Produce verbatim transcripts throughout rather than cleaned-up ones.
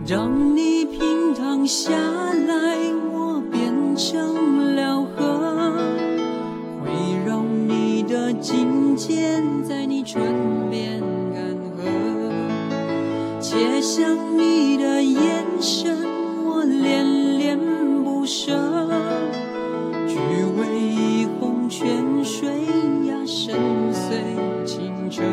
让你平躺下来，我变成了河，会让你的颈肩在你唇边干涸，且想你的眼神，我恋恋不舍，只为一泓泉水呀，深邃清澈。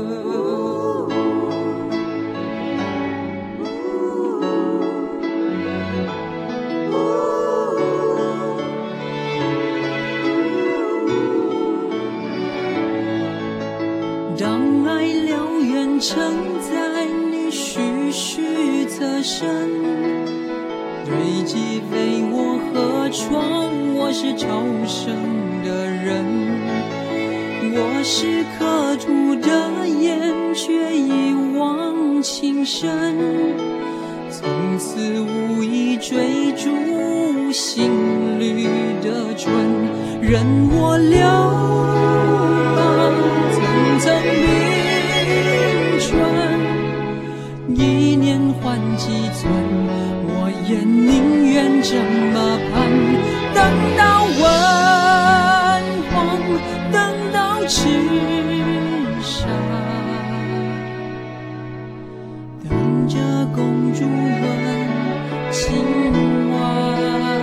当爱燎原承载你徐徐侧身，堆积飞我河床，我是朝生的人，我是刻土的眼，却一往情深，从此无意追逐心绿的春，任我流浪层层冰川，一年换几寸，我也宁愿这么盼，等到文荒，等到赤沙，等着公主问青蛙，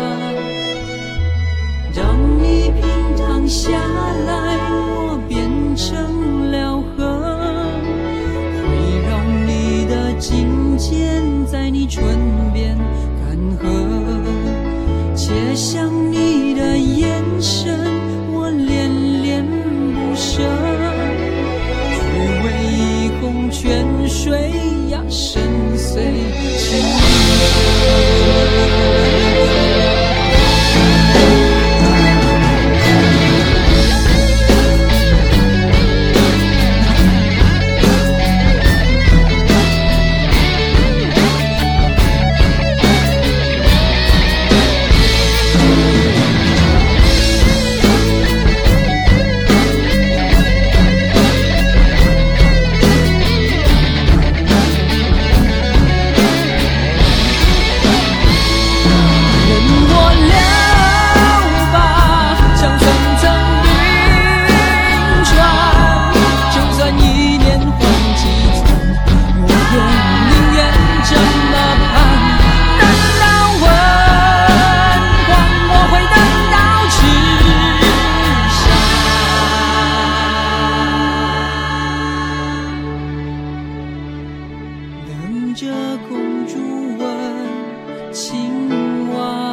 让你平躺下来，我变成了河，会让你的颈肩在你唇边干涸，且想你的眼神，我恋恋不舍，只为一泓泉水呀，深邃清澈。这公主问青蛙，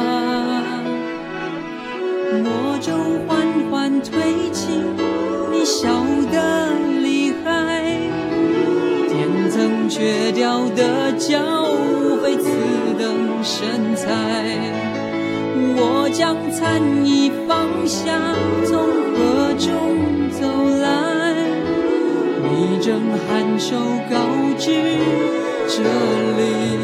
魔舟缓缓推进，你笑得厉害，天曾缺掉的脚被此等身材，我将残衣放下，从河中走来，你正颔首告知这里